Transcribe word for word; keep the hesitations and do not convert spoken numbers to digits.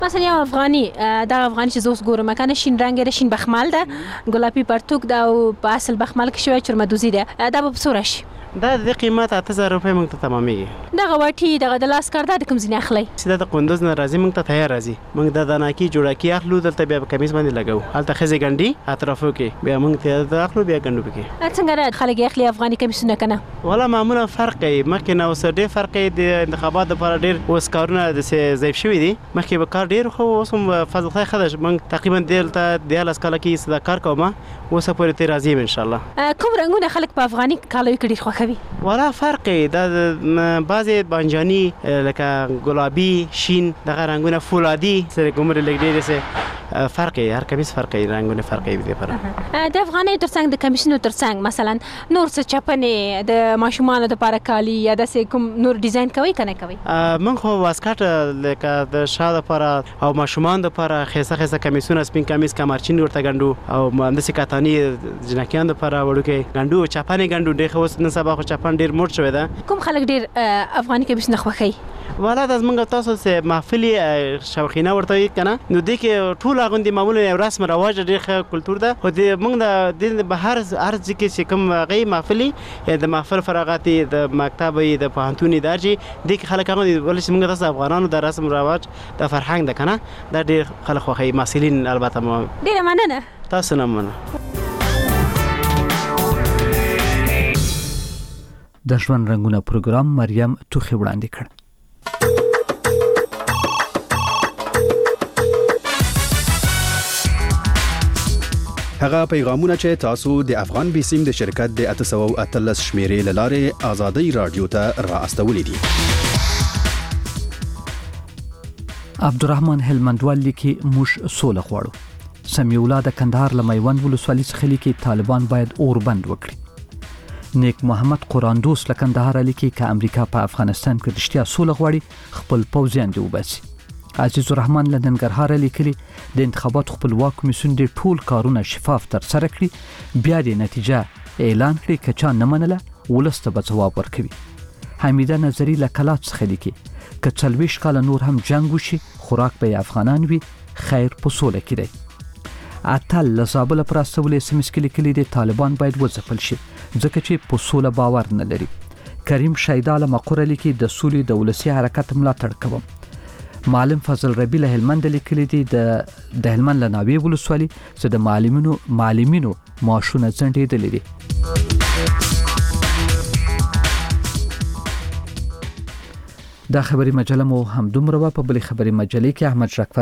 مثلا یو افغاني دا افغاني چې زه اوس ګورم کنه شین رنګ د شین بخمل ده ګلابي پرتوک دا او په اصل بخمل کې شوی چرمدوزي ده دا به څو راشي؟ دا د قیمت اته زره روپۍ موږ ته تمامېږي. دغه واټي دغه د لاس کار دا د کوم ځای اخلي؟ چې دا د قندوز نه راځي موږ ته تیار راځي. موږ د داناکي جوړاکي اخلو دلته بیا په کمیس باندې لګو هلته ښځې ګنډي اطرافو کې بیا موږ ته د اخلو بیا ګنډو پکې. څنګه خلک اخلي افغاني کمیسونه کنه؟ ولا معمولا فرق کوي مخکې نه اوس ډېر فرق کوي د انتخابات لپاره ډېر اوس کارونه د ضعیف شوي دي. مخکې به کار ډېر خو اوس هم فضل خیر ښه ده موږ تقریبا دلته دیارلس کاله کې دا کار کوم اوس پورې ترې راضي یم انشاءالله. کوم رنګونه خلک په افغاني کالوي کې ډېر خوښوي؟ ولا فرق دا بعضی بانجانی لکه ګلابي شین دغه رنگونه فولادي سره کومره لګ ډېر سه فرق یې هر کمیس فرق یې رنگونه فرق یې دي پر د افغاني ترڅنګ د کمیسونو ترڅنګ مثلا نور څه چپنې د ماشومان د لپاره کالي یا د کوم نور ډیزاین کوي کنه کوي؟ من خو واسکټ لکه د شاده لپاره او ماشومان د لپاره خيسه خيسه کمیسونه سپین کمیس کمرچین ورته ګندو او مهندسي کاتانی جنکیان د لپاره وړوکې ګندو چپنې ګندو ډېر خو نن سبا خو چپن ډېر موټ شوی ده. کوم خلک ډېر افغاني کمیسونه خوښوي؟ والا د زمونږ تاسو سه محفلي شوخینه ورته وي کنه نو د کې ټول غوندي معمولا یو رسم رواج ډېر ښه کلچر ده خو د موږ د بهر ارز کې چې کوم غي محفلي د محفل فراغاتي د مکتبې د پوهنتوني درجه د کې خلک هغه ولې چې موږ تاسو افغانانو د رسم رواج د فرهنګ ده کنه دا ډېر خلک خوښي مسلین البته ما ډېر مننه تاسو نه مننه. د ژوند رنگونه پروګرام مریم توخی وړاندې کړ. هغه پیغامونه چې تاسو د افغان بیسیم د شرکت د اته سوه او اتلس شمیرې له لارې آزادۍ رادیو ته را استولې دي. عبدالرحمن هلمندوال لیکي موږ سوله غواړو. سمیع الله د کندهار له میوند ولسوالۍ څخه لیکي طالبان باید اور بند وکړي. نیک محمد قراندوس له کندهار لیکي که امریکا په افغانستان کې رښتیا سوله غواړي خپل پوځیان دې وباسي. عزیز الرحمن له ننګرهار لیکلي د انتخاباتو خپلواک کمیسیون دې ټول کارونه شفاف ترسره کړي بیا دې نتیجه اعلان کړي که چا نه منله ولس ته به ځواب ورکوي. حمیده نظري له کلات څخه لیکي که څلوېښت کاله نور هم جنګ وشي خوراک به یې افغانان وي خیر په سوله کې دی. اتل له زابله پر استولې اس ام اس کې لیکلي دي طالبان باید وځپل شي ځکه چې په سوله باور نه لري. کریم شیدا له مقوره لیکي د سولې د ولسي حرکت ملاتړ کوم. معلم فضل ربی له هلمند لیکلي دي د د هلمند له ناوې ولسوالۍ چې د معلمینو معلمینو معاشونه ځنډېدلي دي. دا خبري مجله مو هم دومره په بلې خبري مجلې کې احمد شکفر